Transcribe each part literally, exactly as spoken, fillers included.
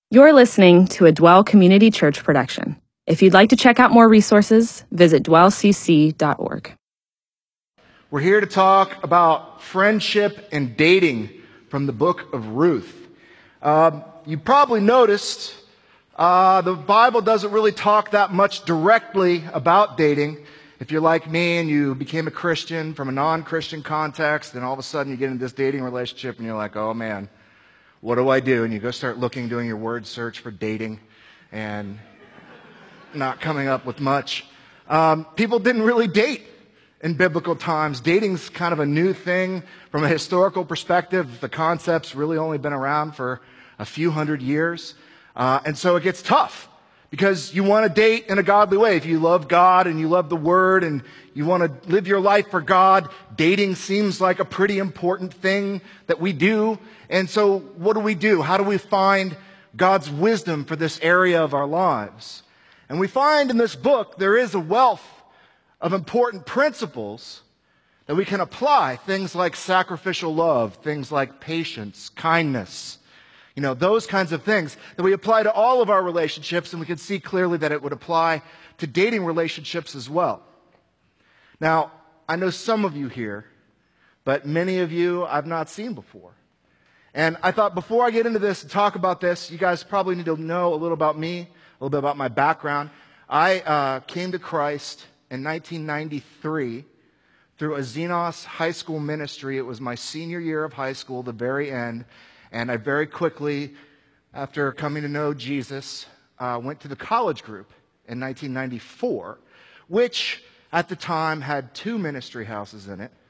You're listening to a Dwell Community Church production. If you'd like to check out more resources, visit dwell c c dot org. We're here to talk about friendship and dating from the book of Ruth. Um, you probably noticed uh, the Bible doesn't really talk that much directly about dating. If you're like me and you became a Christian from a non-Christian context, then all of a sudden you get into this dating relationship and you're like, oh man, what do I do? And you go start looking, doing your word search for dating and not coming up with much. Um, people didn't really date in biblical times. Dating's kind of a new thing from a historical perspective. The concept's really only been around for a few hundred years. Uh, and so it gets tough because you want to date in a godly way. If you love God and you love the Word and you want to live your life for God, dating seems like a pretty important thing that we do. And so what do we do? How do we find God's wisdom for this area of our lives? And we find in this book there is a wealth of important principles that we can apply. Things like sacrificial love, things like patience, kindness, you know, those kinds of things that we apply to all of our relationships, and we can see clearly that it would apply to dating relationships as well. Now, I know some of you here, but many of you I've not seen before. And I thought before I get into this and talk about this, you guys probably need to know a little about me, a little bit about my background. I uh, came to Christ in nineteen ninety-three through a Xenos high school ministry. It was my senior year of high school, the very end. And I very quickly, after coming to know Jesus, uh, went to the college group in nineteen ninety-four, which at the time had two ministry houses in it,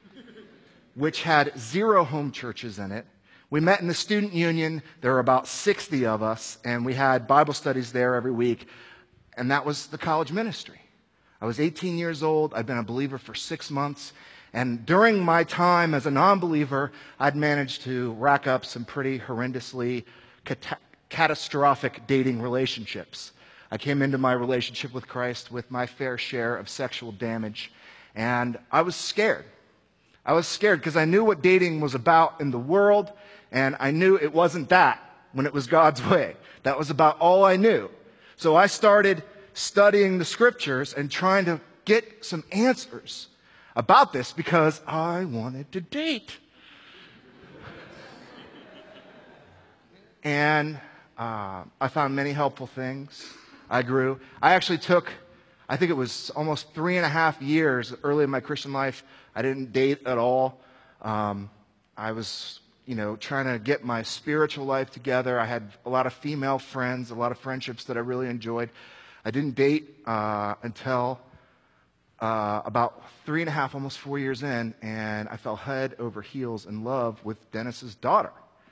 which had zero home churches in it. We met in the student union. There were about sixty of us, and we had Bible studies there every week, and that was the college ministry. I was eighteen years old. I'd been a believer for six months, and during my time as a non-believer, I'd managed to rack up some pretty horrendously cat- catastrophic dating relationships. I came into my relationship with Christ with my fair share of sexual damage, and I was scared. I was scared because I knew what dating was about in the world, and I knew it wasn't that when it was God's way. That was about all I knew. So I started studying the scriptures and trying to get some answers about this because I wanted to date. And uh, I found many helpful things. I grew. I actually took, I think it was almost three and a half years early in my Christian life. I didn't date at all. Um, I was, you know, trying to get my spiritual life together. I had a lot of female friends, a lot of friendships that I really enjoyed. I didn't date uh, until uh, about three and a half, almost four years in, and I fell head over heels in love with Dennis's daughter.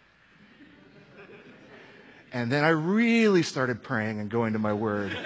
And then I really started praying and going to my word.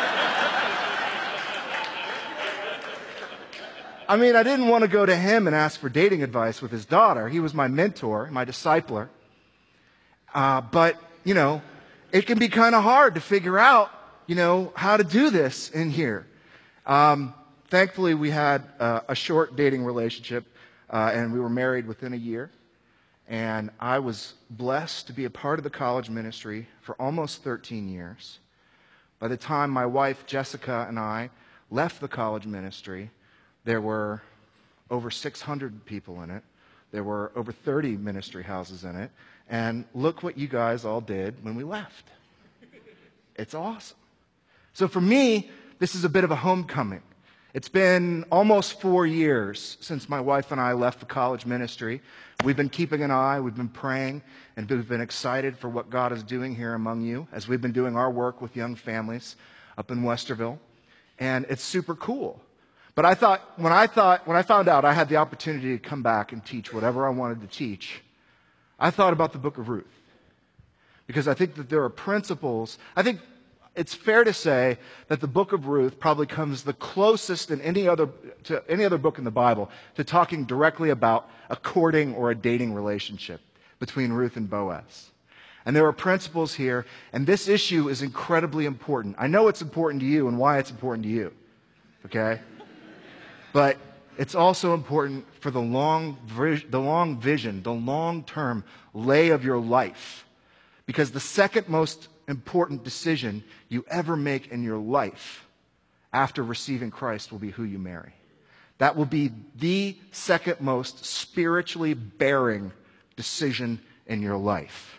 I mean, I didn't want to go to him and ask for dating advice with his daughter. He was my mentor, my discipler. Uh, but, you know, it can be kind of hard to figure out, you know, how to do this in here. Um, thankfully, we had uh, a short dating relationship, uh, and we were married within a year. And I was blessed to be a part of the college ministry for almost thirteen years. By the time my wife, Jessica, and I left the college ministry, there were over six hundred people in it. There were over thirty ministry houses in it. And look what you guys all did when we left. It's awesome. So for me, this is a bit of a homecoming. It's been almost four years since my wife and I left the college ministry. We've been keeping an eye, we've been praying, and we've been excited for what God is doing here among you as we've been doing our work with young families up in Westerville. And it's super cool. But I thought, when I thought, when I found out I had the opportunity to come back and teach whatever I wanted to teach, I thought about the book of Ruth. Because I think that there are principles. I think it's fair to say that the book of Ruth probably comes the closest in any other, to any other book in the Bible to talking directly about a courting or a dating relationship between Ruth and Boaz. And there are principles here, and this issue is incredibly important. I know it's important to you and why it's important to you, okay? But it's also important for the long, the long vision, the long-term lay of your life. Because the second most important decision you ever make in your life after receiving Christ will be who you marry. That will be the second most spiritually bearing decision in your life.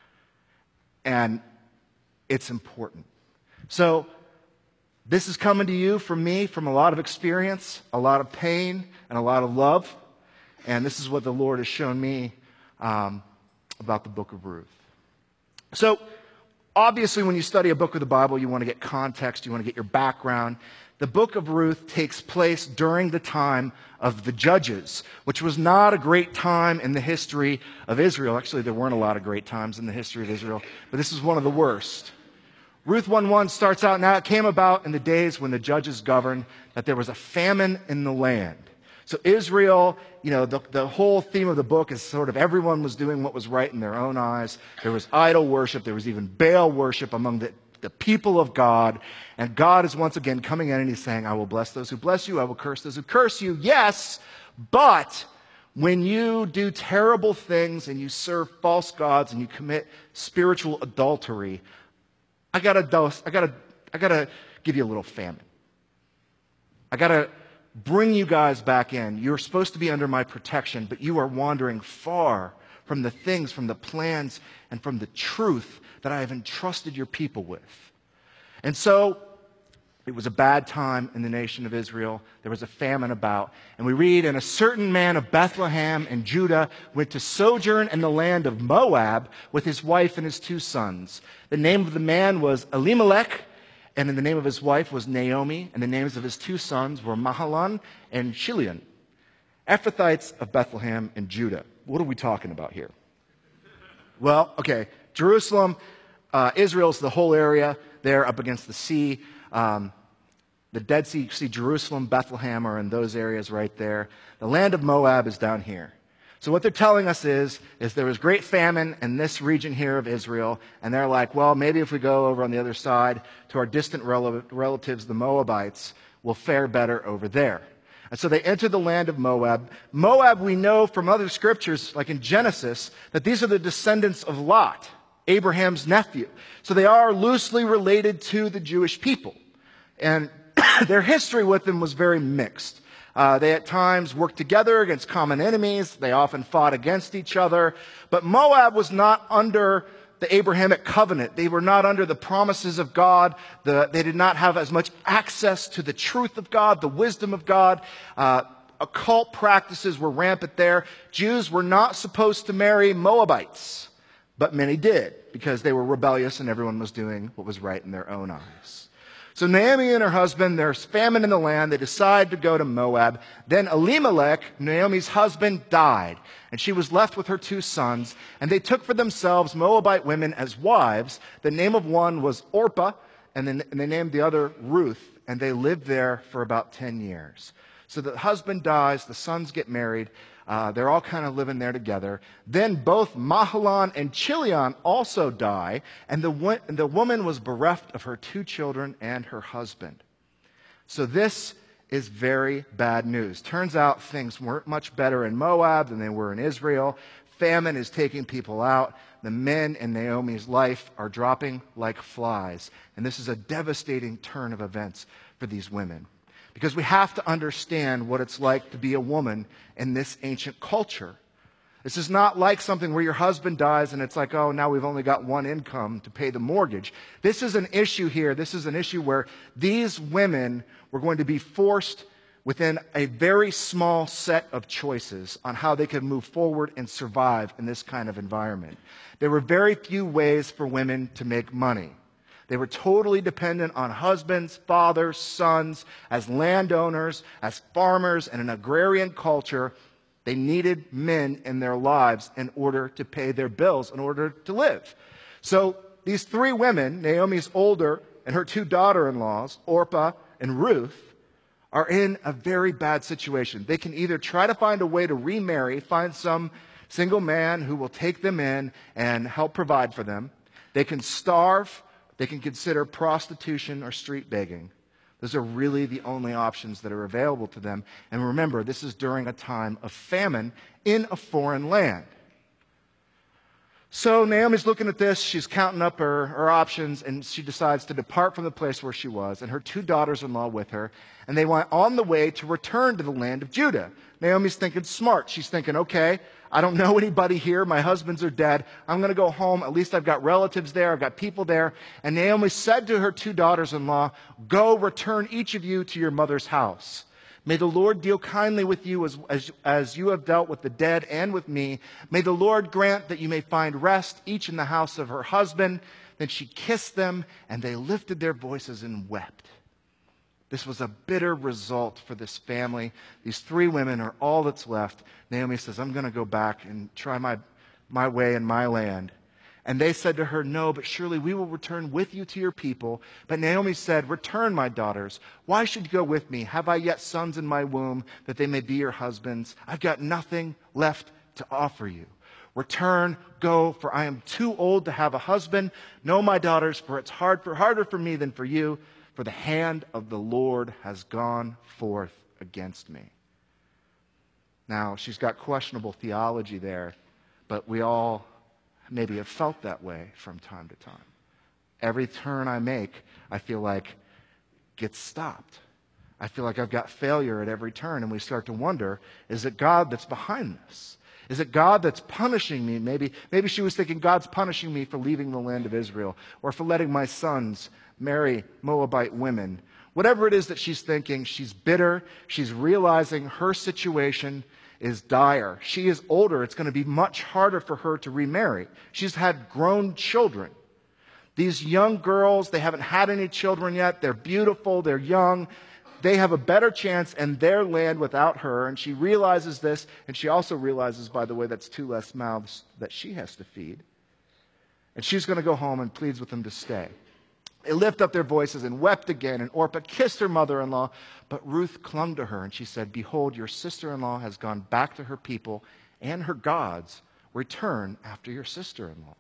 And it's important. So, this is coming to you from me, from a lot of experience, a lot of pain, and a lot of love. And this is what the Lord has shown me um, about the book of Ruth. So, obviously, when you study a book of the Bible, you want to get context, you want to get your background. The book of Ruth takes place during the time of the Judges, which was not a great time in the history of Israel. Actually, there weren't a lot of great times in the history of Israel, but this is one of the worst. Ruth one one starts out, now it came about in the days when the judges governed that there was a famine in the land. So Israel, you know, the, the whole theme of the book is sort of everyone was doing what was right in their own eyes. There was idol worship. There was even Baal worship among the, the people of God. And God is once again coming in and he's saying, I will bless those who bless you. I will curse those who curse you. Yes, but when you do terrible things and you serve false gods and you commit spiritual adultery, I gotta dose, I gotta, I gotta give you a little famine. I gotta bring you guys back in. You're supposed to be under my protection, but you are wandering far from the things, from the plans, and from the truth that I have entrusted your people with. And so, it was a bad time in the nation of Israel. There was a famine about. And we read, and a certain man of Bethlehem in Judah went to sojourn in the land of Moab with his wife and his two sons. The name of the man was Elimelech, and the name of his wife was Naomi, and the names of his two sons were Mahalan and Chilion, Ephrathites of Bethlehem in Judah. What are we talking about here? Well, okay, Jerusalem, uh, Israel's the whole area there up against the sea. Um, the Dead Sea, you see Jerusalem, Bethlehem are in those areas right there. The land of Moab is down here. So what they're telling us is, is there was great famine in this region here of Israel, and they're like, well, maybe if we go over on the other side to our distant rel- relatives, the Moabites, we'll fare better over there. And so they enter the land of Moab. Moab, we know from other scriptures, like in Genesis, that these are the descendants of Lot, Abraham's nephew. So they are loosely related to the Jewish people. And their history with them was very mixed. Uh, they at times worked together against common enemies. They often fought against each other. But Moab was not under the Abrahamic covenant. They were not under the promises of God. The, they did not have as much access to the truth of God, the wisdom of God. Uh, occult practices were rampant there. Jews were not supposed to marry Moabites, but many did because they were rebellious and everyone was doing what was right in their own eyes. So Naomi and her husband, there's famine in the land. They decide to go to Moab. Then Elimelech, Naomi's husband, died, and she was left with her two sons. And they took for themselves Moabite women as wives. The name of one was Orpah, and then and they named the other Ruth. And they lived there for about ten years. So the husband dies, the sons get married. Uh, they're all kind of living there together. Then both Mahalan and Chilion also die, and the, and the woman was bereft of her two children and her husband. So this is very bad news. Turns out things weren't much better in Moab than they were in Israel. Famine is taking people out. The men in Naomi's life are dropping like flies. And this is a devastating turn of events for these women. Because we have to understand what it's like to be a woman in this ancient culture. This is not like something where your husband dies and it's like, oh, now we've only got one income to pay the mortgage. This is an issue here. This is an issue where these women were going to be forced within a very small set of choices on how they could move forward and survive in this kind of environment. There were very few ways for women to make money. They were totally dependent on husbands, fathers, sons, as landowners, as farmers, and an agrarian culture. They needed men in their lives in order to pay their bills, in order to live. So these three women, Naomi's older and her two daughter-in-laws, Orpah and Ruth, are in a very bad situation. They can either try to find a way to remarry, find some single man who will take them in and help provide for them. They can starve. They can consider prostitution or street begging. Those are really the only options that are available to them. And remember, this is during a time of famine in a foreign land. So Naomi's looking at this, she's counting up her, her options, and she decides to depart from the place where she was, and her two daughters-in-law with her, and they went on the way to return to the land of Judah. Naomi's thinking smart. She's thinking, okay, I don't know anybody here. My husbands are dead. I'm going to go home. At least I've got relatives there. I've got people there. And Naomi said to her two daughters-in-law, go return each of you to your mother's house. May the Lord deal kindly with you as, as, as you have dealt with the dead and with me. May the Lord grant that you may find rest, each in the house of her husband. Then she kissed them, and they lifted their voices and wept. This was a bitter result for this family. These three women are all that's left. Naomi says, I'm going to go back and try my, my way in my land. And they said to her, no, but surely we will return with you to your people. But Naomi said, return, my daughters. Why should you go with me? Have I yet sons in my womb that they may be your husbands? I've got nothing left to offer you. Return, go, for I am too old to have a husband. No, my daughters, for it's hard for, harder for me than for you, for the hand of the Lord has gone forth against me. Now, she's got questionable theology there, but we all maybe have felt that way from time to time. Every turn I make, I feel like gets stopped. I feel like I've got failure at every turn, and we start to wonder, is it God that's behind this? Is it God that's punishing me? Maybe, maybe she was thinking, God's punishing me for leaving the land of Israel, or for letting my sons marry Moabite women. Whatever it is that she's thinking, she's bitter. She's realizing her situation is dire. She is older. It's going to be much harder for her to remarry. She's had grown children. These young girls, they haven't had any children yet. They're beautiful. They're young. They have a better chance in their land without her. And she realizes this. And she also realizes, by the way, that's two less mouths that she has to feed. And she's going to go home and pleads with them to stay. They lift up their voices and wept again, and Orpah kissed her mother-in-law, but Ruth clung to her, and she said, behold, your sister-in-law has gone back to her people and her gods. Return after your sister-in-law.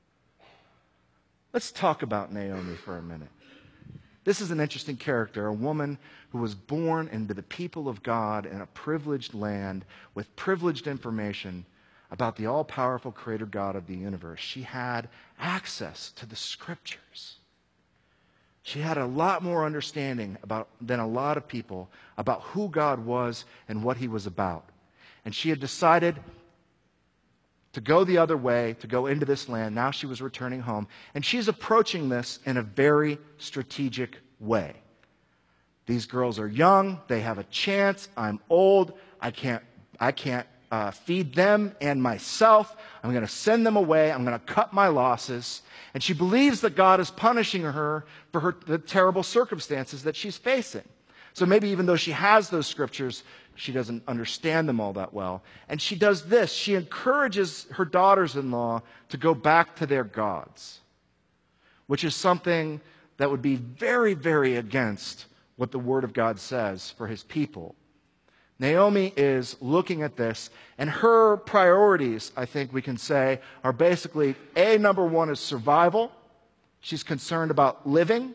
Let's talk about Naomi for a minute. This is an interesting character, a woman who was born into the people of God in a privileged land with privileged information about the all-powerful creator God of the universe. She had access to the scriptures. She had a lot more understanding about than a lot of people about who God was and what he was about. And she had decided to go the other way, to go into this land. Now she was returning home. And she's approaching this in a very strategic way. These girls are young. They have a chance. I'm old. I can't, I can't uh, feed them and myself. I'm going to send them away. I'm going to cut my losses. And she believes that God is punishing her for her, the terrible circumstances that she's facing. So maybe even though she has those scriptures, she doesn't understand them all that well. And she does this. She encourages her daughters-in-law to go back to their gods, which is something that would be very, very against what the Word of God says for his people. Naomi is looking at this, and her priorities, I think we can say, are basically, A, number one is survival. She's concerned about living.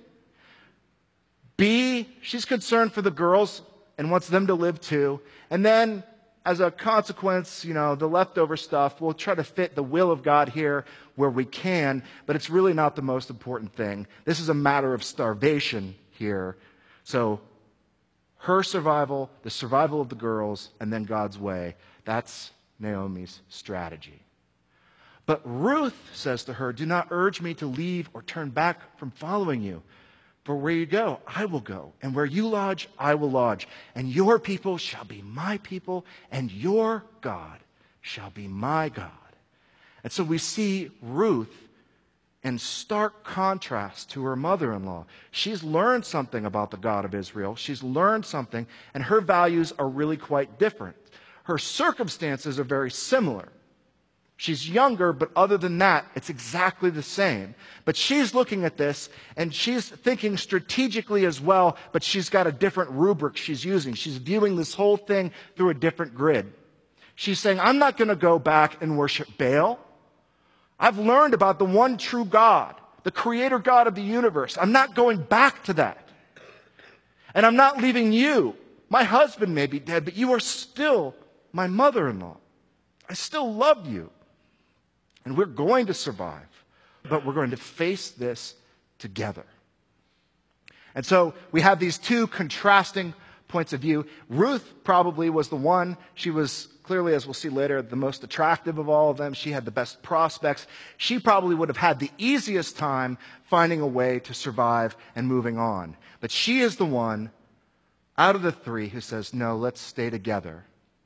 B, she's concerned for the girls and wants them to live too. And then, as a consequence, you know, the leftover stuff, we'll try to fit the will of God here where we can, but it's really not the most important thing. This is a matter of starvation here. So, her survival, the survival of the girls, and then God's way. That's Naomi's strategy. But Ruth says to her, do not urge me to leave or turn back from following you. For where you go, I will go. And where you lodge, I will lodge. And your people shall be my people, and your God shall be my God. And so we see Ruth in stark contrast to her mother-in-law. She's learned something about the God of Israel. She's learned something, and her values are really quite different. Her circumstances are very similar. She's younger, but other than that, it's exactly the same. But she's looking at this, and she's thinking strategically as well, but she's got a different rubric she's using. She's viewing this whole thing through a different grid. She's saying, I'm not going to go back and worship Baal. I've learned about the one true God, the creator God of the universe. I'm not going back to that. And I'm not leaving you. My husband may be dead, but you are still my mother-in-law. I still love you. And we're going to survive, but we're going to face this together. And so we have these two contrasting points of view. Ruth probably was the one. She was clearly, as we'll see later, the most attractive of all of them. She had the best prospects. She probably would have had the easiest time finding a way to survive and moving on. But she is the one out of the three who says, no, let's stay together.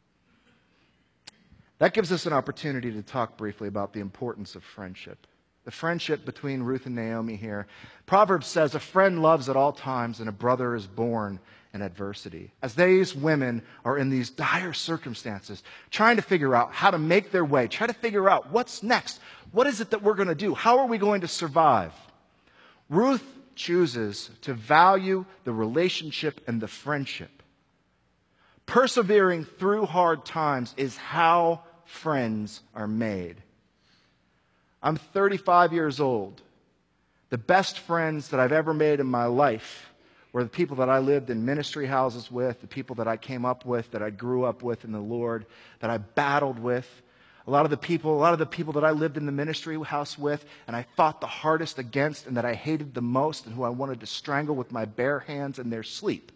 That gives us an opportunity to talk briefly about the importance of friendship. The friendship between Ruth and Naomi here. Proverbs says, a friend loves at all times and a brother is born in adversity. As these women are in these dire circumstances, trying to figure out how to make their way, try to figure out what's next. What is it that we're going to do? How are we going to survive? Ruth chooses to value the relationship and the friendship. Persevering through hard times is how friends are made. I'm thirty-five years old. The best friends that I've ever made in my life were the people that I lived in ministry houses with, the people that I came up with, that I grew up with in the Lord, that I battled with. A lot of the people, a lot of the people that I lived in the ministry house with, and I fought the hardest against, and that I hated the most, and who I wanted to strangle with my bare hands in their sleep,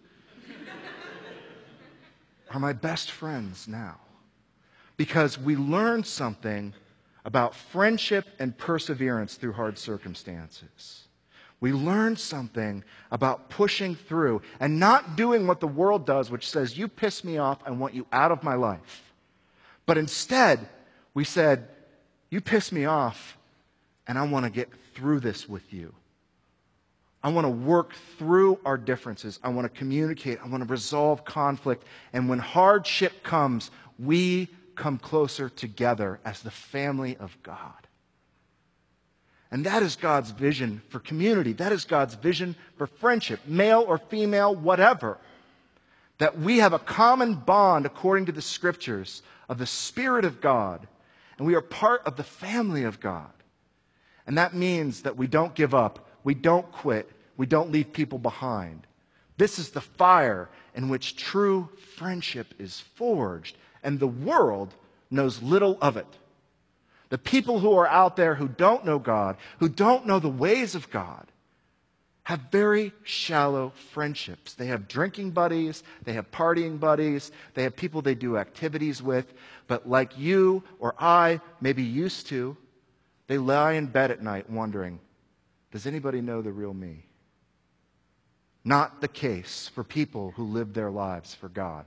are my best friends now. Because we learned something about friendship and perseverance through hard circumstances. We learned something about pushing through and not doing what the world does, which says, you piss me off, I want you out of my life. But instead, we said, you piss me off, and I want to get through this with you. I want to work through our differences. I want to communicate. I want to resolve conflict. And when hardship comes, we come closer together as the family of God. And that is God's vision for community. That is God's vision for friendship, male or female, whatever. That we have a common bond, according to the Scriptures, of the Spirit of God. And we are part of the family of God. And that means that we don't give up. We don't quit. We don't leave people behind. This is the fire in which true friendship is forged. And the world knows little of it. The people who are out there who don't know God, who don't know the ways of God, have very shallow friendships. They have drinking buddies, they have partying buddies, they have people they do activities with, but like you or I may be used to, they lie in bed at night wondering, does anybody know the real me? Not the case for people who live their lives for God.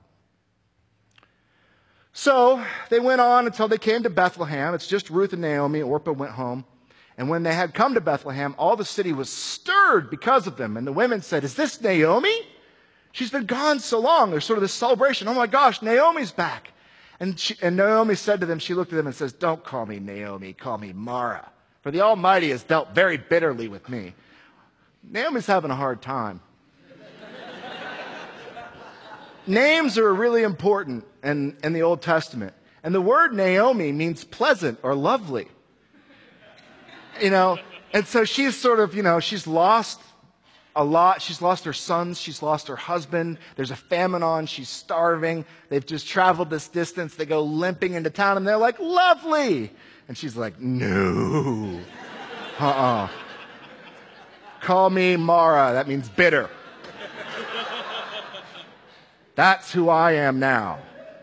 So they went on until they came to Bethlehem. It's just Ruth and Naomi. Orpah went home. And when they had come to Bethlehem, all the city was stirred because of them. And the women said, is this Naomi? She's been gone so long. There's sort of this celebration. Oh my gosh, Naomi's back. And, she, and Naomi said to them, she looked at them and says, don't call me Naomi, call me Mara. For the Almighty has dealt very bitterly with me. Naomi's having a hard time. Names are really important in, in the Old Testament. And the word Naomi means pleasant or lovely. You know, and so she's sort of, you know, she's lost a lot. She's lost her sons. She's lost her husband. There's a famine on. She's starving. They've just traveled this distance. They go limping into town and they're like, lovely. And she's like, no. Uh-uh. Call me Mara. That means bitter. That's who I am now.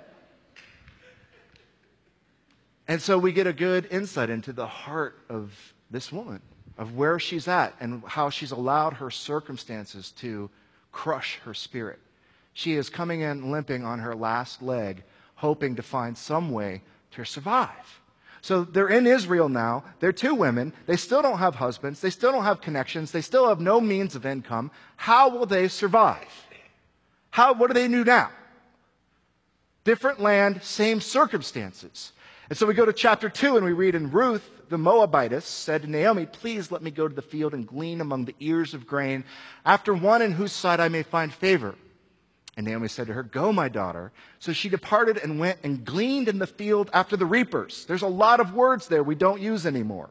And so we get a good insight into the heart of this woman, of where she's at and how she's allowed her circumstances to crush her spirit. She is coming in limping on her last leg, hoping to find some way to survive. So they're in Israel now. They're two women. They still don't have husbands. They still don't have connections. They still have no means of income. How will they survive? How, what do they do now? Different land, same circumstances. And so we go to chapter two and we read, and Ruth, the Moabitess, said to Naomi, please let me go to the field and glean among the ears of grain after one in whose sight I may find favor. And Naomi said to her, go, my daughter. So she departed and went and gleaned in the field after the reapers. There's a lot of words there we don't use anymore.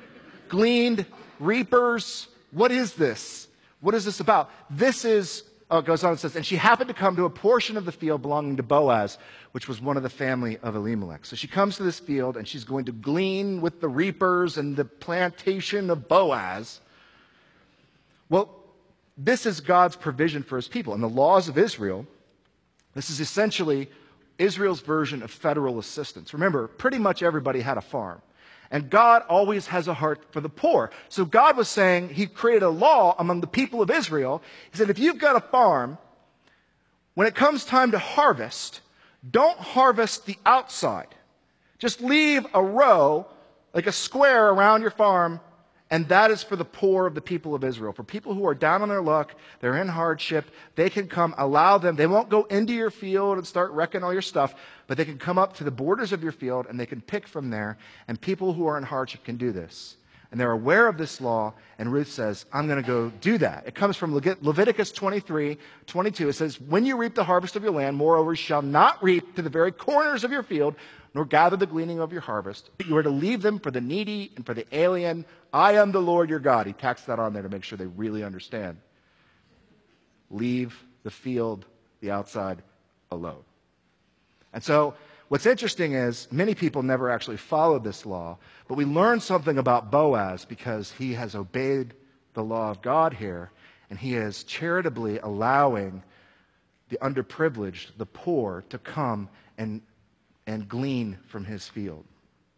Gleaned, reapers, what is this? What is this about? This is oh, it goes on and says, and she happened to come to a portion of the field belonging to Boaz, which was one of the family of Elimelech. So she comes to this field, and she's going to glean with the reapers and the plantation of Boaz. Well, this is God's provision for his people. In the laws of Israel, this is essentially Israel's version of federal assistance. Remember, pretty much everybody had a farm. And God always has a heart for the poor. So God was saying, he created a law among the people of Israel. He said, if you've got a farm, when it comes time to harvest, don't harvest the outside. Just leave a row, like a square around your farm, and that is for the poor of the people of Israel. For people who are down on their luck, they're in hardship, they can come, allow them. They won't go into your field and start wrecking all your stuff, but they can come up to the borders of your field and they can pick from there. And people who are in hardship can do this. And they're aware of this law, and Ruth says, I'm going to go do that. It comes from Leviticus twenty-three, twenty-two. It says, when you reap the harvest of your land, moreover, you shall not reap to the very corners of your field, nor gather the gleaning of your harvest. But you are to leave them for the needy and for the alien. I am the Lord your God. He tacks that on there to make sure they really understand. Leave the field, the outside, alone. And so what's interesting is many people never actually followed this law, but we learn something about Boaz because he has obeyed the law of God here, and he is charitably allowing the underprivileged, the poor, to come and and glean from his field.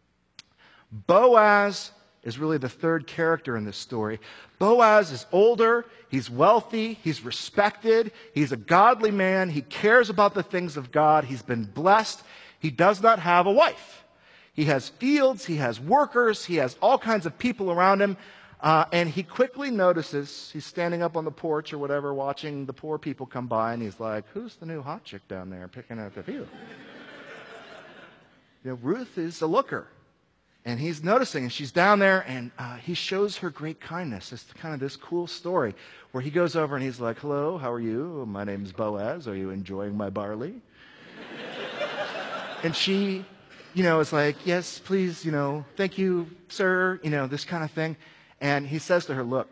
Boaz is really the third character in this story. Boaz is older, he's wealthy, he's respected, he's a godly man, he cares about the things of God, he's been blessed. He does not have a wife. He has fields, he has workers, he has all kinds of people around him, uh, and he quickly notices, he's standing up on the porch or whatever, watching the poor people come by, and he's like, who's the new hot chick down there picking out the field? You know, Ruth is a looker, and he's noticing, and she's down there, and uh, he shows her great kindness. It's kind of this cool story where he goes over and he's like, hello, how are you? My name's Boaz. Are you enjoying my barley? And she, you know, is like, yes, please, you know, thank you, sir, you know, this kind of thing. And he says to her, look,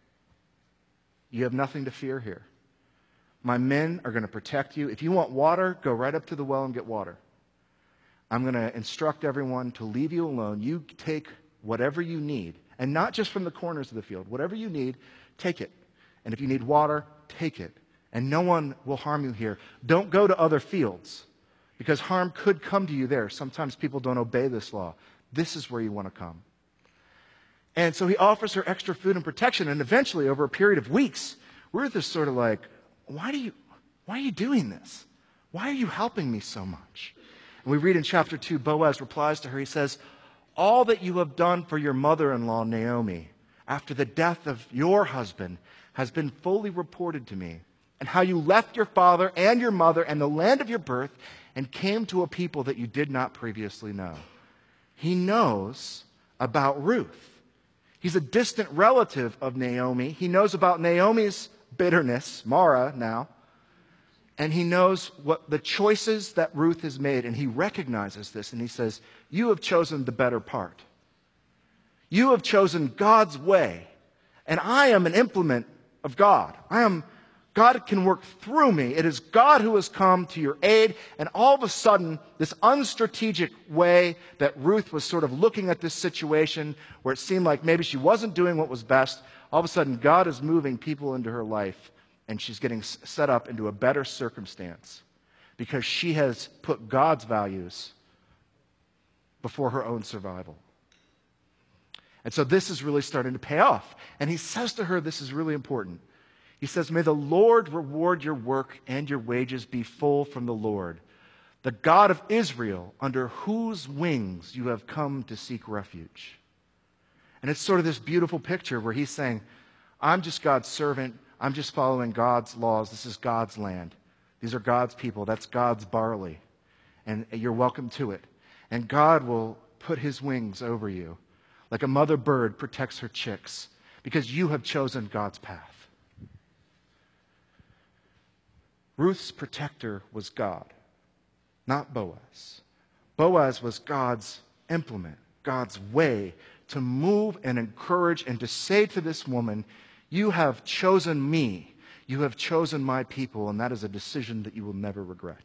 you have nothing to fear here. My men are going to protect you. If you want water, go right up to the well and get water. I'm going to instruct everyone to leave you alone. You take whatever you need, and not just from the corners of the field. Whatever you need, take it. And if you need water, take it. And no one will harm you here. Don't go to other fields, because harm could come to you there. Sometimes people don't obey this law. This is where you want to come. And so he offers her extra food and protection, and eventually, over a period of weeks, Ruth is sort of like, why do you, why are you doing this? Why are you helping me so much? And we read in chapter two, Boaz replies to her. He says, all that you have done for your mother-in-law, Naomi, after the death of your husband, has been fully reported to me, and how you left your father and your mother and the land of your birth and came to a people that you did not previously know. He knows about Ruth. He's a distant relative of Naomi. He knows about Naomi's bitterness, Mara now, and he knows what the choices that Ruth has made, and he recognizes this, and he says, you have chosen the better part. You have chosen God's way, and I am an implement of God. I am, God can work through me. It is God who has come to your aid, and all of a sudden, this unstrategic way that Ruth was sort of looking at this situation, where it seemed like maybe she wasn't doing what was best, all of a sudden, God is moving people into her life, and she's getting set up into a better circumstance because she has put God's values before her own survival. And so this is really starting to pay off. And he says to her, this is really important. He says, may the Lord reward your work and your wages be full from the Lord, the God of Israel, under whose wings you have come to seek refuge. And it's sort of this beautiful picture where he's saying, I'm just God's servant. I'm just following God's laws. This is God's land. These are God's people. That's God's barley. And you're welcome to it. And God will put his wings over you like a mother bird protects her chicks because you have chosen God's path. Ruth's protector was God, not Boaz. Boaz was God's implement, God's way to move and encourage and to say to this woman, you have chosen me. You have chosen my people, and that is a decision that you will never regret.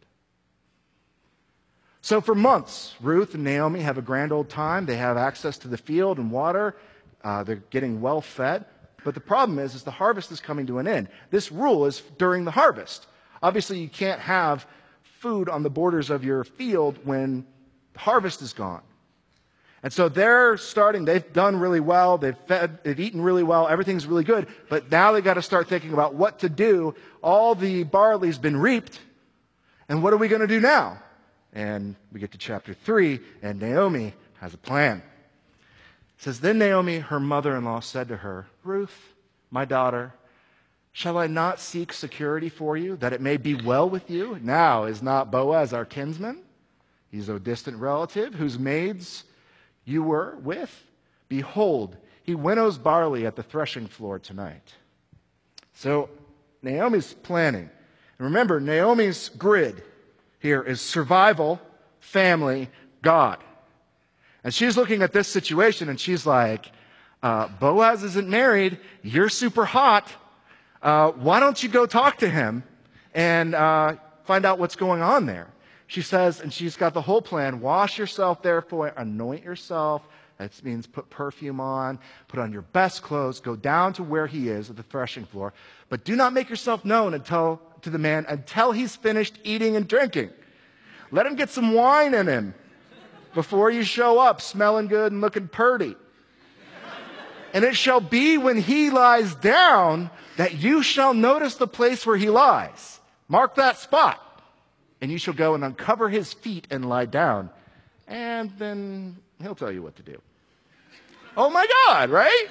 So for months, Ruth and Naomi have a grand old time. They have access to the field and water. Uh, they're getting well fed. But the problem is, is the harvest is coming to an end. This rule is during the harvest. Obviously, you can't have food on the borders of your field when the harvest is gone. And so they're starting, they've done really well, they've fed, they've eaten really well, everything's really good, but now they've got to start thinking about what to do. All the barley's been reaped, and what are we going to do now? And we get to chapter three, and Naomi has a plan. It says, then Naomi, her mother-in-law, said to her, Ruth, my daughter, shall I not seek security for you, that it may be well with you? Now is not Boaz our kinsman? He's a distant relative whose maids you were with. Behold, he winnows barley at the threshing floor tonight. So Naomi's planning. And remember, Naomi's grid here is survival, family, God. And she's looking at this situation and she's like, uh, Boaz isn't married. You're super hot. Uh, why don't you go talk to him and uh, find out what's going on there? She says, and she's got the whole plan, wash yourself therefore, anoint yourself. That means put perfume on, put on your best clothes, go down to where he is at the threshing floor. But do not make yourself known until to the man until he's finished eating and drinking. Let him get some wine in him before you show up smelling good and looking purty. And it shall be when he lies down that you shall notice the place where he lies. Mark that spot. And you shall go and uncover his feet and lie down. And then he'll tell you what to do. Oh my God, right?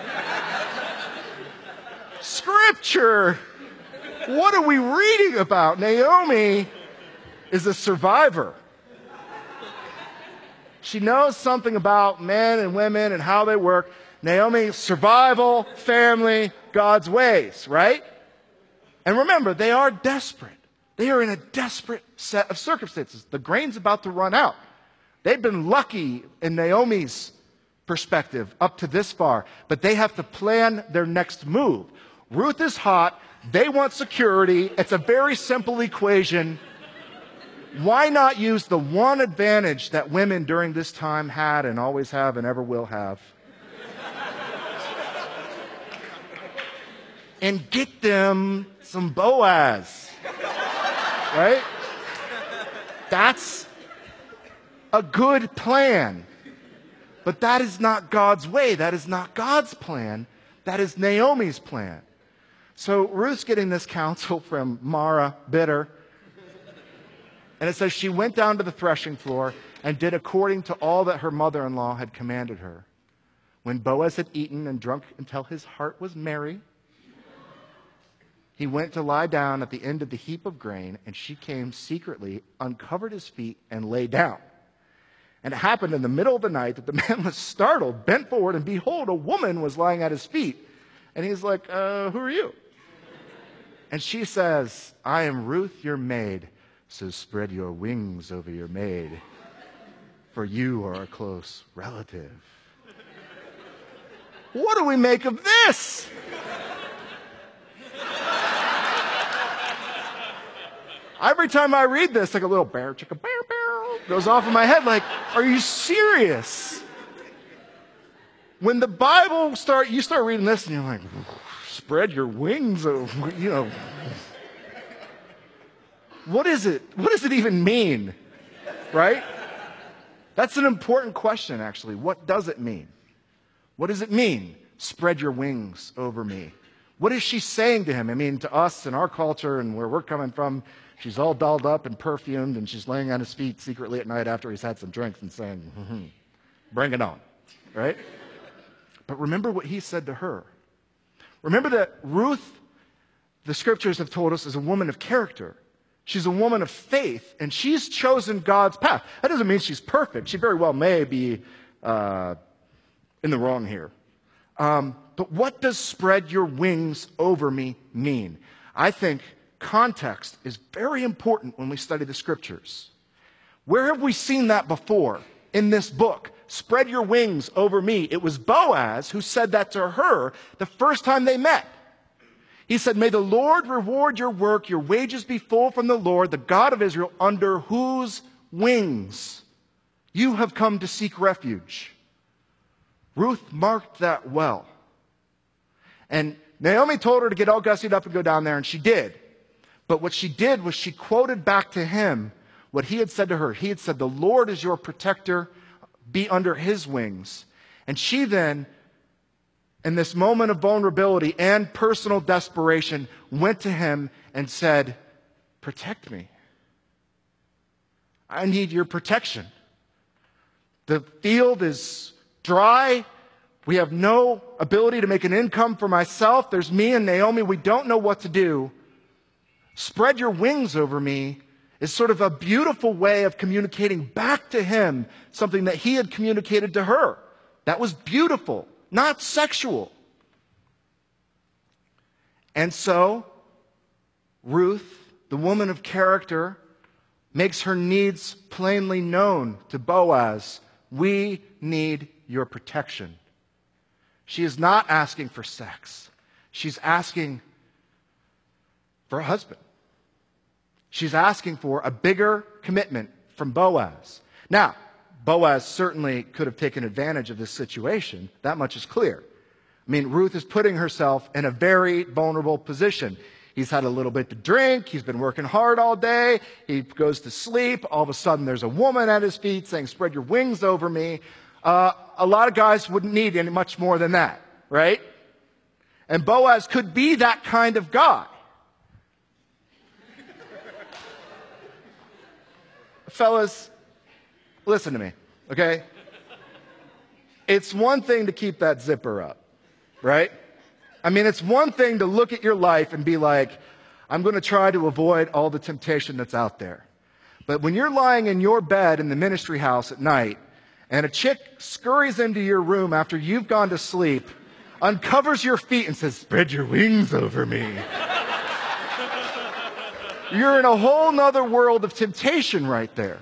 Scripture. What are we reading about? Naomi is a survivor. She knows something about men and women and how they work. Naomi, survival, family, God's ways, right? And remember, they are desperate. They are in a desperate set of circumstances. The grain's about to run out. They've been lucky in Naomi's perspective up to this far, but they have to plan their next move. Ruth is hot. They want security. It's a very simple equation. Why not use the one advantage that women during this time had and always have and ever will have? And get them some Boaz. Right? That's a good plan. But that is not God's way. That is not God's plan. That is Naomi's plan. So Ruth's getting this counsel from Mara, bitter. And it says she went down to the threshing floor and did according to all that her mother-in-law had commanded her. When Boaz had eaten and drunk until his heart was merry, he went to lie down at the end of the heap of grain, and she came secretly, uncovered his feet, and lay down. And it happened in the middle of the night that the man was startled, bent forward, and behold, a woman was lying at his feet. And he's like, uh, who are you? And she says, I am Ruth, your maid, so spread your wings over your maid, for you are a close relative. What do we make of this? Every time I read this, like a little bear, chicka, bear, bear, goes off in my head like, are you serious? When the Bible start, you start reading this and you're like, spread your wings, over, you know. What is it? What does it even mean? Right? That's an important question, actually. What does it mean? What does it mean? Spread your wings over me. What is she saying to him? I mean, to us in our culture and where we're coming from, she's all dolled up and perfumed, and she's laying on his feet secretly at night after he's had some drinks and saying, mm-hmm, bring it on, right? But remember what he said to her. Remember that Ruth, the scriptures have told us, is a woman of character. She's a woman of faith, and she's chosen God's path. That doesn't mean she's perfect. She very well may be uh, in the wrong here. Um, but what does spread your wings over me mean? I think context is very important when we study the scriptures. Where have we seen that before in this book? Spread your wings over me. It was Boaz who said that to her the first time they met. He said, may the Lord reward your work, your wages be full from the Lord, the God of Israel, under whose wings you have come to seek refuge. Ruth marked that well. And Naomi told her to get all gussied up and go down there, and she did. But what she did was she quoted back to him what he had said to her. He had said, the Lord is your protector, be under his wings. And she then, in this moment of vulnerability and personal desperation, went to him and said, protect me. I need your protection. The field is dry. We have no ability to make an income for myself. There's me and Naomi. We don't know what to do. Spread your wings over me is sort of a beautiful way of communicating back to him something that he had communicated to her. That was beautiful, not sexual. And so, Ruth, the woman of character, makes her needs plainly known to Boaz. We need your protection. She is not asking for sex. She's asking for a husband. She's asking for a bigger commitment from Boaz. Now, Boaz certainly could have taken advantage of this situation. That much is clear. I mean, Ruth is putting herself in a very vulnerable position. He's had a little bit to drink. He's been working hard all day. He goes to sleep. All of a sudden, there's a woman at his feet saying, spread your wings over me. Uh, a lot of guys wouldn't need any much more than that, right? And Boaz could be that kind of guy. Fellas, listen to me, okay? It's one thing to keep that zipper up, right? I mean, it's one thing to look at your life and be like, I'm going to try to avoid all the temptation that's out there. But when you're lying in your bed in the ministry house at night, and a chick scurries into your room after you've gone to sleep, uncovers your feet and says, spread your wings over me. You're in a whole nother world of temptation right there.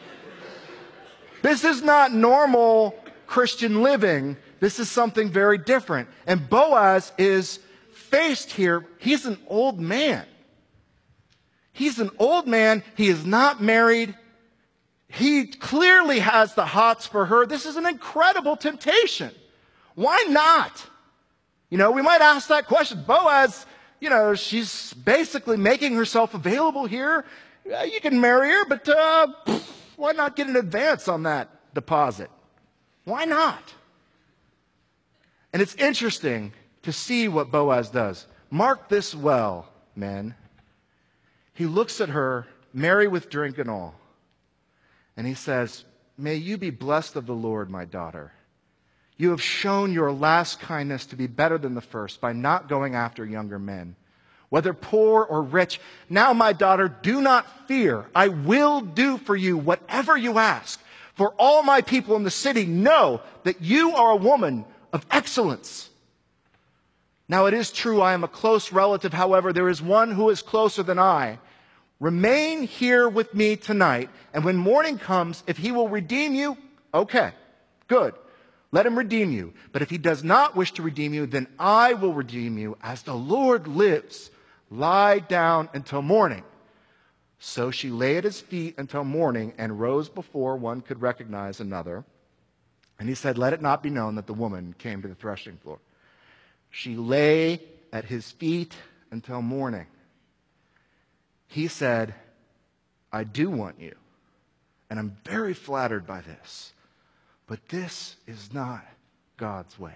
This is not normal Christian living. This is something very different. And Boaz is faced here. He's an old man. He's an old man. He is not married. He clearly has the hots for her. This is an incredible temptation. Why not? You know, we might ask that question. Boaz, you know, she's basically making herself available here. Uh, you can marry her, but uh, pff, why not get an advance on that deposit? Why not? And it's interesting to see what Boaz does. Mark this well, men. He looks at her, merry with drink and all, and he says, may you be blessed of the Lord, my daughter. You have shown your last kindness to be better than the first by not going after younger men, whether poor or rich. Now, my daughter, do not fear. I will do for you whatever you ask. For all my people in the city know that you are a woman of excellence. Now, it is true I am a close relative. However, there is one who is closer than I. Remain here with me tonight, and when morning comes, if he will redeem you, okay, good. Let him redeem you. But if he does not wish to redeem you, then I will redeem you as the Lord lives. Lie down until morning. So she lay at his feet until morning and rose before one could recognize another. And he said, let it not be known that the woman came to the threshing floor. She lay at his feet until morning. He said, I do want you, and I'm very flattered by this. But this is not God's way.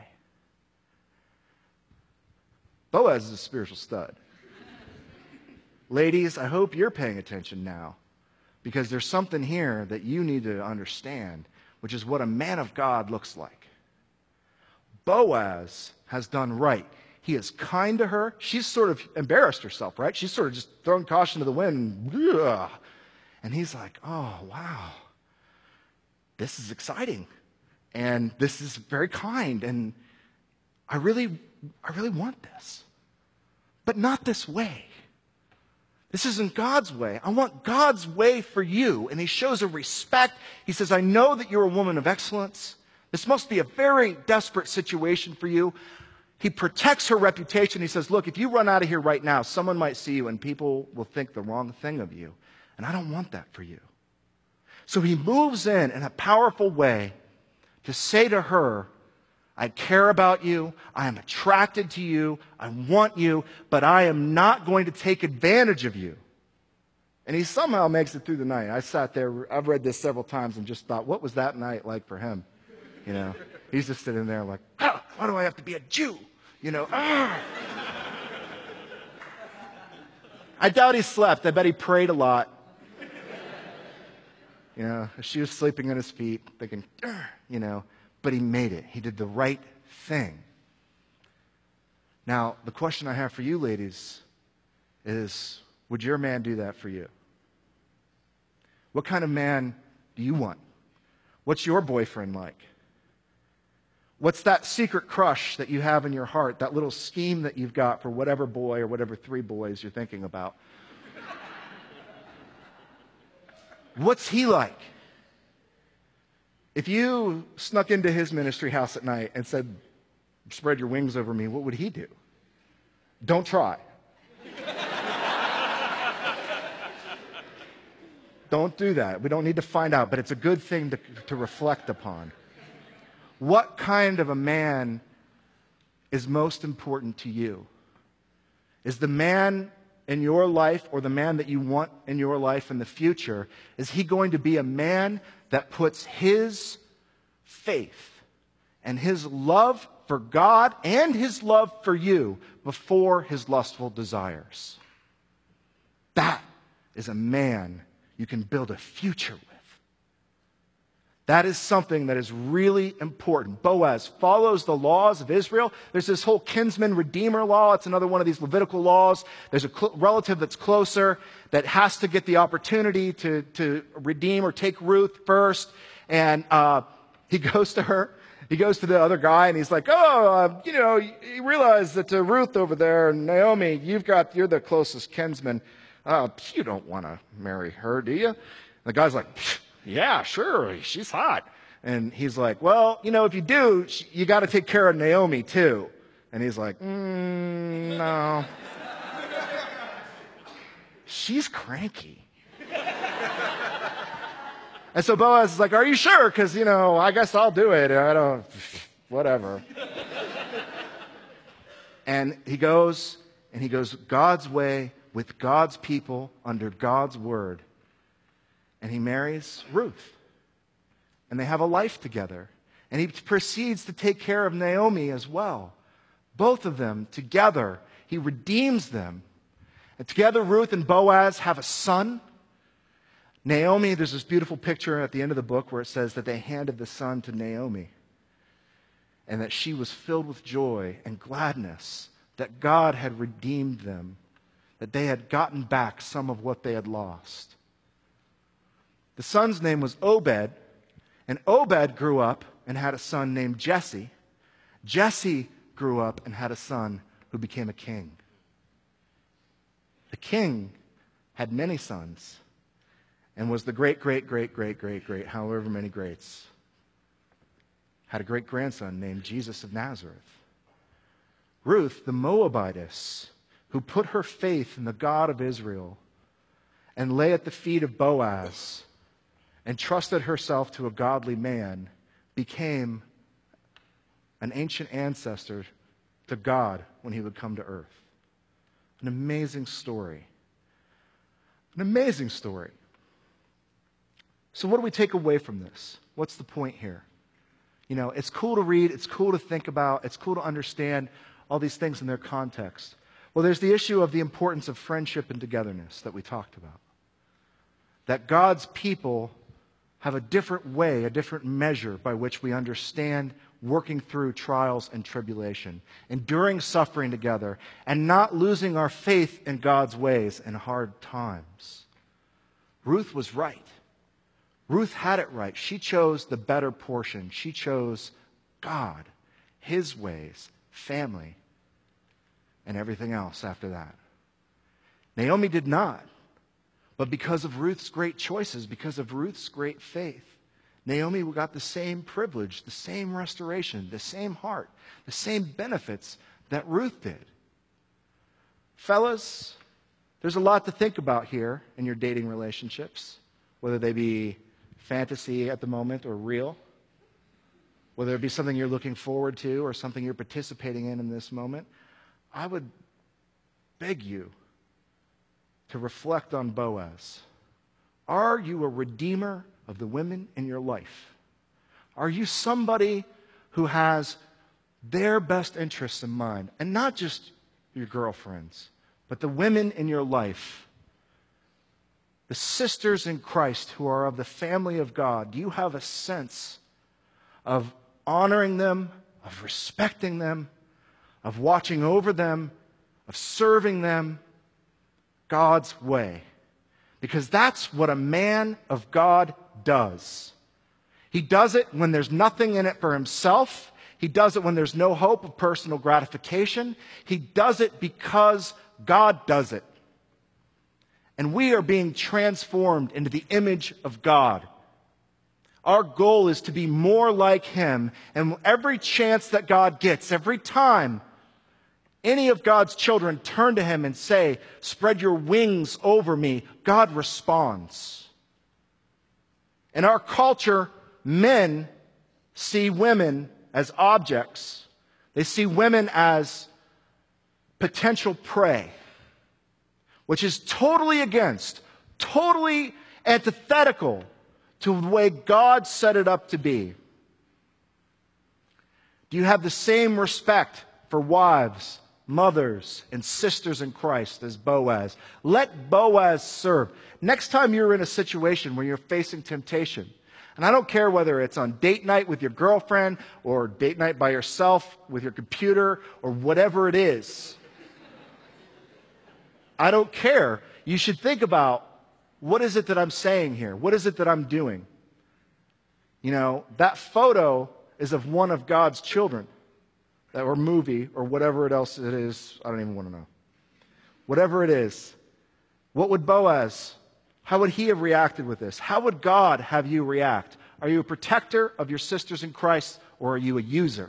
Boaz is a spiritual stud. Ladies, I hope you're paying attention now, because there's something here that you need to understand, which is what a man of God looks like. Boaz has done right. He is kind to her. She's sort of embarrassed herself, right? She's sort of just thrown caution to the wind. And he's like, oh, wow, this is exciting. And this is very kind, and I really, I really want this. But not this way. This isn't God's way. I want God's way for you. And he shows a respect. He says, I know that you're a woman of excellence. This must be a very desperate situation for you. he protects her reputation. He says, look, if you run out of here right now, someone might see you and people will think the wrong thing of you. And I don't want that for you. So he moves in in a powerful way to say to her, I care about you, I am attracted to you, I want you, but I am not going to take advantage of you. And he somehow makes it through the night. I sat there, I've read this several times and just thought, what was that night like for him? You know, he's just sitting there like, oh, why do I have to be a Jew? You know, ah. I doubt he slept. I bet he prayed a lot. You know, she was sleeping at his feet, thinking, you know, but he made it. He did the right thing. Now, the question I have for you, ladies, is would your man do that for you? What kind of man do you want? What's your boyfriend like? What's that secret crush that you have in your heart, that little scheme that you've got for whatever boy or whatever three boys you're thinking about? What's he like? If you snuck into his ministry house at night and said, spread your wings over me, what would he do? Don't try. Don't do that. We don't need to find out, but it's a good thing to, to reflect upon. What kind of a man is most important to you? Is the man in your life, or the man that you want in your life in the future, is he going to be a man that puts his faith and his love for God and his love for you before his lustful desires? That is a man you can build a future with. That is something that is really important. Boaz follows the laws of Israel. There's this whole kinsman redeemer law. It's another one of these Levitical laws. There's a cl- relative that's closer that has to get the opportunity to, to redeem or take Ruth first. And uh, he goes to her. He goes to the other guy and he's like, oh, uh, you know, you, you realize that uh, Ruth over there, Naomi, you've got, you're the closest kinsman. Uh, you don't want to marry her, do you? And the guy's like, yeah, sure, she's hot. And he's like, well, you know, if you do, you got to take care of Naomi too. And he's like, mm, no. She's cranky. And so Boaz is like, are you sure? Because, you know, I guess I'll do it. I don't, whatever. And he goes, and he goes God's way with God's people under God's word. And he marries Ruth. And they have a life together. And he proceeds to take care of Naomi as well. Both of them together, he redeems them. And together, Ruth and Boaz have a son. Naomi, there's this beautiful picture at the end of the book where it says that they handed the son to Naomi. And that she was filled with joy and gladness that God had redeemed them. That they had gotten back some of what they had lost. The son's name was Obed, and Obed grew up and had a son named Jesse. Jesse grew up and had a son who became a king. The king had many sons and was the great, great, great, great, great, great, however many greats. Had a great grandson named Jesus of Nazareth. Ruth, the Moabitess, who put her faith in the God of Israel and lay at the feet of Boaz and trusted herself to a godly man, became an ancient ancestor to God when he would come to earth. An amazing story. An amazing story. So what do we take away from this? What's the point here? You know, it's cool to read, it's cool to think about, it's cool to understand all these things in their context. Well, there's the issue of the importance of friendship and togetherness that we talked about. That God's people have a different way, a different measure by which we understand working through trials and tribulation, enduring suffering together, and not losing our faith in God's ways in hard times. Ruth was right. Ruth had it right. She chose the better portion. She chose God, His ways, family, and everything else after that. Naomi did not. But because of Ruth's great choices, because of Ruth's great faith, Naomi got the same privilege, the same restoration, the same heart, the same benefits that Ruth did. Fellas, there's a lot to think about here in your dating relationships, whether they be fantasy at the moment or real, whether it be something you're looking forward to or something you're participating in in this moment. I would beg you to reflect on Boaz. Are you a redeemer of the women in your life? Are you somebody who has their best interests in mind, and not just your girlfriends, but the women in your life, the sisters in Christ who are of the family of God? Do you have a sense of honoring them, of respecting them, of watching over them, of serving them God's way? Because that's what a man of God does. He does it when there's nothing in it for himself. He does it when there's no hope of personal gratification. He does it because God does it. And we are being transformed into the image of God. Our goal is to be more like Him. And every chance that God gets, every time any of God's children turn to Him and say, "Spread your wings over me," God responds. In our culture, men see women as objects. They see women as potential prey, which is totally against, totally antithetical to the way God set it up to be. Do you have the same respect for wives, mothers, and sisters in Christ as Boaz? Let Boaz serve. Next time you're in a situation where you're facing temptation, and I don't care whether it's on date night with your girlfriend or date night by yourself with your computer or whatever it is, I don't care. You should think about, what is it that I'm saying here? What is it that I'm doing? You know, that photo is of one of God's children, or movie, or whatever it else it is. I don't even want to know. Whatever it is, what would Boaz, how would he have reacted with this? How would God have you react? Are you a protector of your sisters in Christ, or are you a user?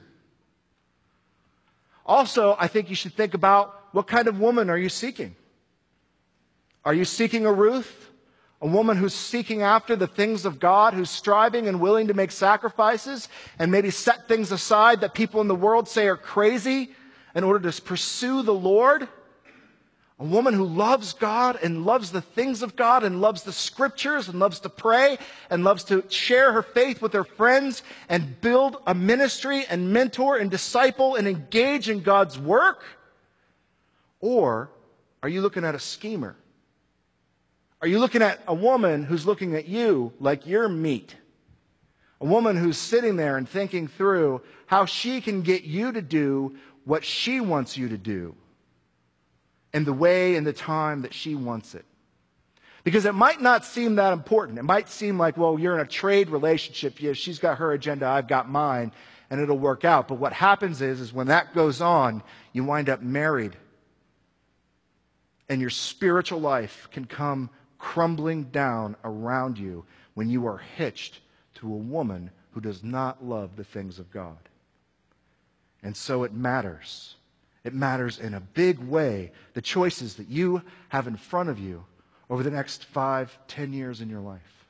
Also, I think you should think about, what kind of woman are you seeking? Are you seeking a Ruth? A woman who's seeking after the things of God, who's striving and willing to make sacrifices and maybe set things aside that people in the world say are crazy in order to pursue the Lord? A woman who loves God and loves the things of God and loves the scriptures and loves to pray and loves to share her faith with her friends and build a ministry and mentor and disciple and engage in God's work? Or are you looking at a schemer? Are you looking at a woman who's looking at you like you're meat? A woman who's sitting there and thinking through how she can get you to do what she wants you to do in the way and the time that she wants it. Because it might not seem that important. It might seem like, well, you're in a trade relationship. Yeah, she's got her agenda, I've got mine, and it'll work out. But what happens is, is when that goes on, you wind up married. And your spiritual life can come crumbling down around you when you are hitched to a woman who does not love the things of God. And so it matters. It matters in a big way, the choices that you have in front of you over the next five, ten years in your life.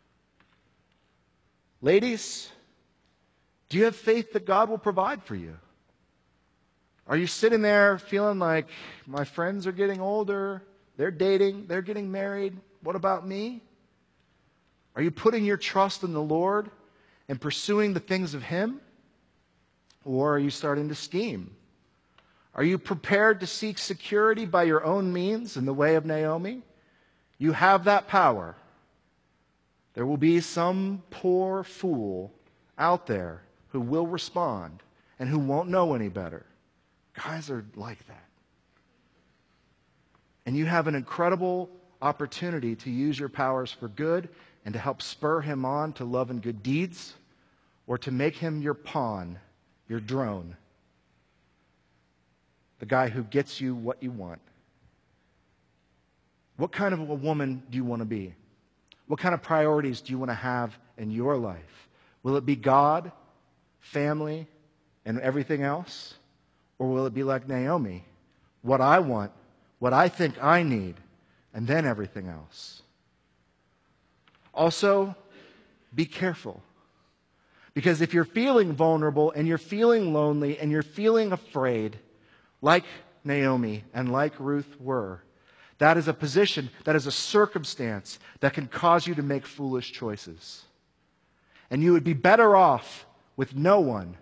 Ladies, do you have faith that God will provide for you? Are you sitting there feeling like, my friends are getting older, they're dating, they're getting married, what about me? Are you putting your trust in the Lord and pursuing the things of Him? Or are you starting to scheme? Are you prepared to seek security by your own means in the way of Naomi? You have that power. There will be some poor fool out there who will respond and who won't know any better. Guys are like that. And you have an incredible opportunity to use your powers for good and to help spur him on to love and good deeds, or to make him your pawn, your drone, the guy who gets you what you want. What kind of a woman do you want to be? What kind of priorities do you want to have in your life? Will it be God, family, and everything else? Or will it be like Naomi? What I want, what I think I need, and then everything else. Also, be careful. Because if you're feeling vulnerable and you're feeling lonely and you're feeling afraid, like Naomi and like Ruth were, that is a position, that is a circumstance that can cause you to make foolish choices. And you would be better off with no one.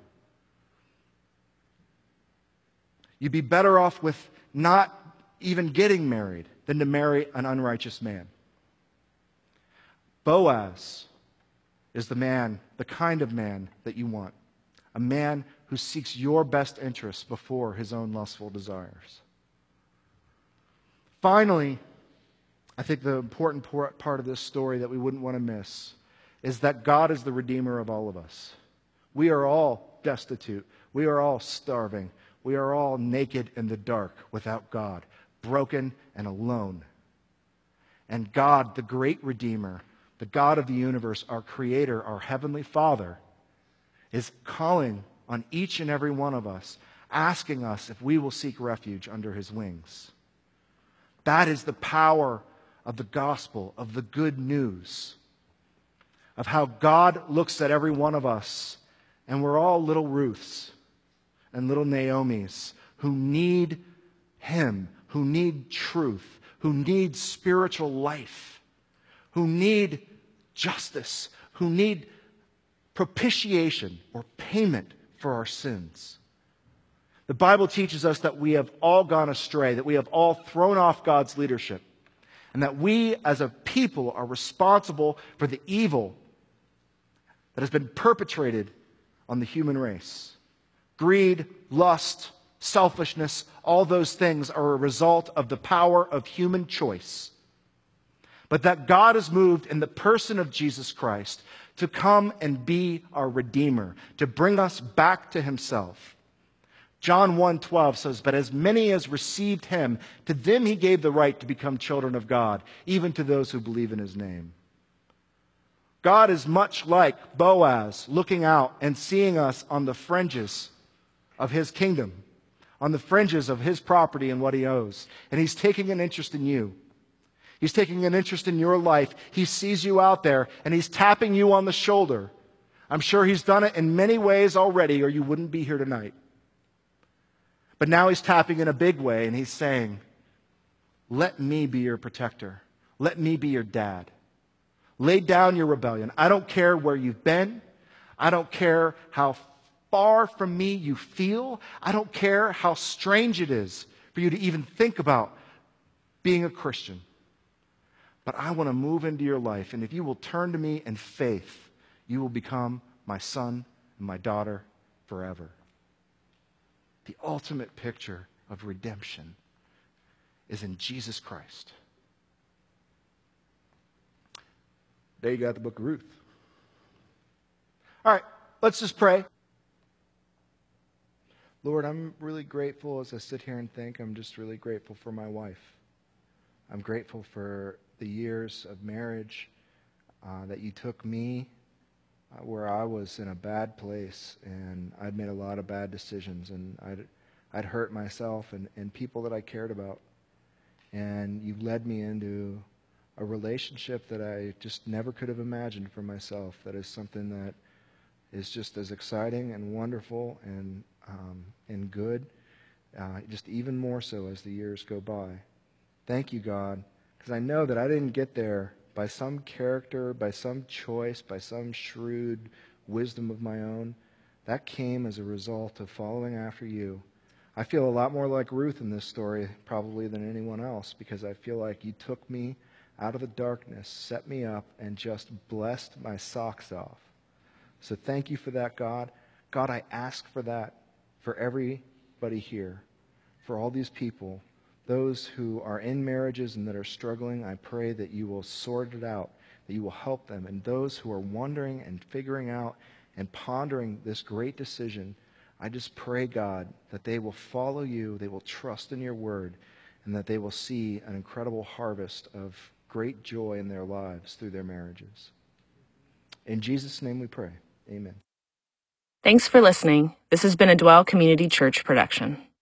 You'd be better off with not even getting married than to marry an unrighteous man. Boaz is the man, the kind of man that you want. A man who seeks your best interests before his own lustful desires. Finally, I think the important part of this story that we wouldn't want to miss is that God is the Redeemer of all of us. We are all destitute. We are all starving. We are all naked in the dark without God, broken and alone. And God, the great Redeemer, the God of the universe, our Creator, our Heavenly Father, is calling on each and every one of us, asking us if we will seek refuge under His wings. That is the power of the gospel, of the good news, of how God looks at every one of us, and we're all little Ruths and little Naomis who need Him, who need truth, who need spiritual life, who need justice, who need propitiation or payment for our sins. The Bible teaches us that we have all gone astray, that we have all thrown off God's leadership, and that we as a people are responsible for the evil that has been perpetrated on the human race. Greed, lust, selfishness, all those things are a result of the power of human choice. But that God has moved in the person of Jesus Christ to come and be our Redeemer, to bring us back to Himself. John one twelve says, "But as many as received Him, to them He gave the right to become children of God, even to those who believe in His name." God is much like Boaz, looking out and seeing us on the fringes of His kingdom, on the fringes of His property and what He owes. And He's taking an interest in you. He's taking an interest in your life. He sees you out there, and He's tapping you on the shoulder. I'm sure He's done it in many ways already, or you wouldn't be here tonight. But now He's tapping in a big way, and He's saying, let me be your protector. Let me be your dad. Lay down your rebellion. I don't care where you've been. I don't care how far from me you feel. I don't care how strange it is for you to even think about being a Christian. But I want to move into your life, and if you will turn to me in faith, you will become my son and my daughter forever. The ultimate picture of redemption is in Jesus Christ. There you got the book of Ruth. All right, let's just pray. Lord, I'm really grateful as I sit here and think. I'm just really grateful for my wife. I'm grateful for the years of marriage uh, that you took me uh, where I was in a bad place, and I'd made a lot of bad decisions, and I'd, I'd hurt myself and, and people that I cared about. And you led me into a relationship that I just never could have imagined for myself. That is something that is just as exciting and wonderful and um, and good, uh, just even more so as the years go by. Thank you, God, because I know that I didn't get there by some character, by some choice, by some shrewd wisdom of my own. That came as a result of following after you. I feel a lot more like Ruth in this story probably than anyone else, because I feel like you took me out of the darkness, set me up, and just blessed my socks off. So thank you for that, God. God, I ask for that for everybody here, for all these people, those who are in marriages and that are struggling. I pray that you will sort it out, that you will help them. And those who are wondering and figuring out and pondering this great decision, I just pray, God, that they will follow you, they will trust in your word, and that they will see an incredible harvest of great joy in their lives through their marriages. In Jesus' name we pray. Amen. Thanks for listening. This has been a Dwell Community Church production.